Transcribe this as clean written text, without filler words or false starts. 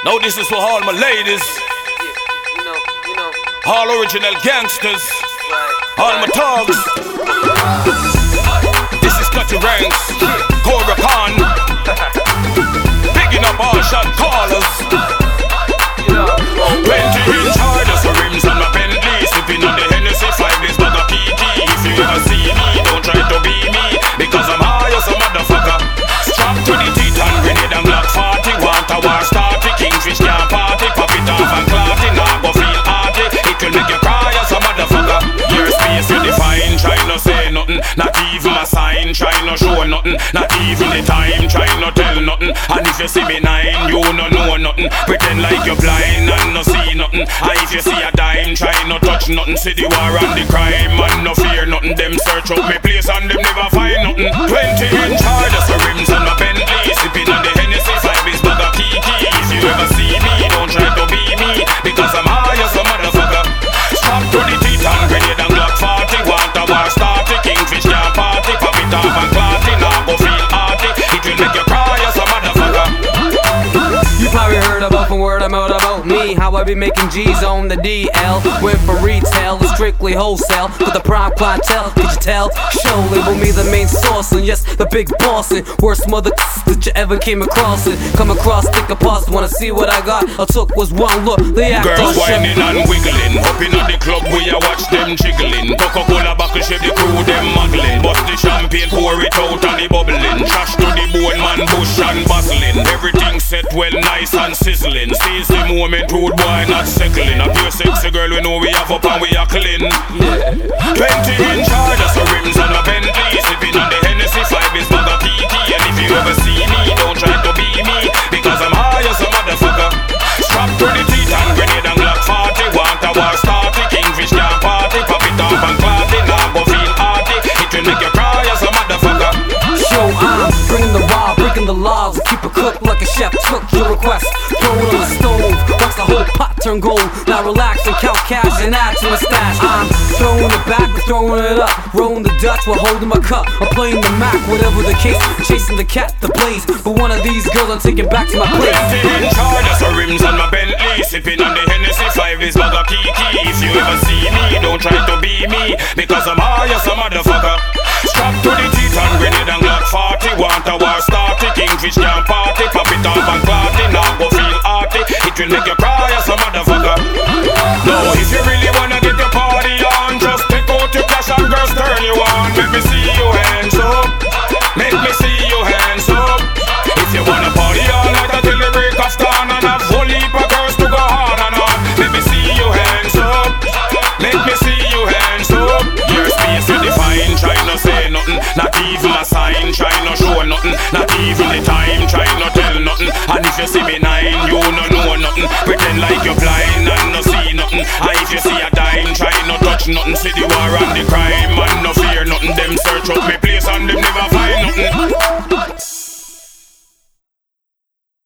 Now this is for all my ladies, all original gangsters, all my thugs. This is Cutty Ranks, Cobra Khan, picking up all shot callers. 20-inch hardest rims on my Bentley, sipping on the Hennessy, 5 days bag of Kiki. If you ever see me, don't try to be me, because I'm high as a motherfucker. Strapped to the teeth and grenade and Glock 40. Want a war starty, Kingfish can't party. Pop it off and clot it, now go feel hearty. It will make you cry as a motherfucker. Your space you define, try no say nothing. Not even a sign, try no show nothing. Not even the time, try no tell nothing. And if you see me nine, you no know nothing. Pretend like you're blind and no see nothing. And if you see a dime, try no touch nothing. See the war and the crime and no fear nothing. Them search out me place and them never find nothing. 20-inch hardest rims on my Bentley, sipping on the Hennessy, 5 days bag of Kiki. If you ever see me, don't try to be me, because I'm high as a motherfucker. Strapped to the teeth and grenade and Glock 40. Want a war starty, Kingfish can't party. Pop it off and clot it, now go feel hearty. It will make you cry as a motherfucker. You probably heard about from word of mouth about me, how I be making G's on the DL. Went for retail, strictly wholesale, with the prime clientele, could you tell? Show label me the main source, and yes, the big boss, and worst mother that you ever came across. And come across, think a pause, wanna see what I got. I took was one look, the act. Girls whining and wiggling, up in the club we a watch them jiggling. Coca-Cola buckle shape the crew them muggling. Bust the champagne, pour it out and the bubbling. Trash to the bone man, bush and bustling. Everything set well, nice and sizzling. Seize the moment, rude boy not settling. A pure sexy girl, we know we have up and we are clean. 20-inch hardest rims on my Bentley, sipping on the Hennessy, 5 days bag of Kiki. And if you ever see me, don't try to be me, because I'm high as a motherfucker. Strapped to the teeth and grenade and Glock 40. Want a war starty, Kingfish can't party. Pop it off and clot it, now go feel hearty. It will make you cry as a motherfucker. Show I'm bringing the raw, breaking the laws. Keep it cooked like a chef took your request. Throw it on the stove, watch the whole pot turn gold. Now relax and count cash and add to my stash. I'm throwing it back, throwing it up, rolling the Dutch while holding my cup. I'm playing the Mac, whatever the case, chasing the cat, the blaze. But one of these girls I'm taking back to my place. 20-inch hardest rims on my Bentley, sipping on the Hennessy, 5 days bag of Kiki. If you ever see me, don't try to be me, because I'm high as a motherfucker. Strapped to the teeth and grenade and Glock 40. Want a war starty, Kingfish can't party. Pop it off and clot it, now go feel hearty. It will make you cry as a motherfucker. Now if you really wanna get your party on, just take out your cash and girls turn you on. Make me see your hands up, make me see your hands up. If you wanna party all night until the break of dawn, and have whole heap of girls to go hard and on. Let me see your hands up, make me see your hands up. Your space you define, try no say nothing. Not even a sign, try no show nothing. Not even the time, try no tell nothing. And if you see me nine, you no know nothing. Pretend like you're blind and no see nothing. And if you see a dime, try no touch nothing. See the war and the crime and no fear nothing. Them search out me